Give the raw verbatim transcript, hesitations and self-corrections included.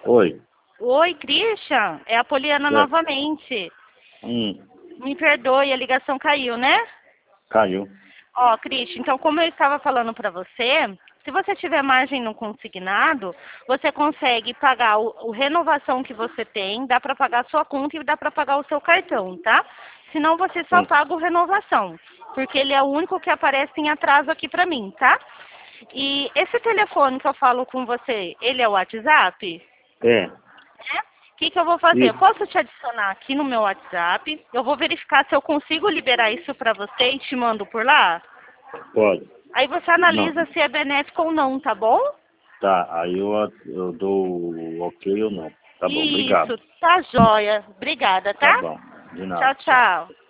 Oi. Oi, Christian. É a Poliana É. novamente. Hum, Me perdoe, a ligação caiu, né? caiu. Ó, Christian, então como eu estava falando para você, se você tiver margem no consignado, você consegue pagar o, o renovação que você tem, dá para pagar a sua conta e dá para pagar o seu cartão, tá? Senão você só Hum, paga o renovação, porque ele é o único que aparece em atraso aqui para mim, tá? E esse telefone que eu falo com você, ele é o WhatsApp? é. O que, que eu vou fazer? Eu Isso. posso te adicionar aqui no meu WhatsApp, eu vou verificar se eu consigo liberar isso para você e te mando por lá? Pode. Aí você Não. analisa se é benéfico ou não, tá bom? Tá. Aí eu, eu dou o ok ou não. Tá bom. Obrigado. Isso, tá joia. Obrigada, Tá tá? bom. De nada. Tchau, Tchau. tchau.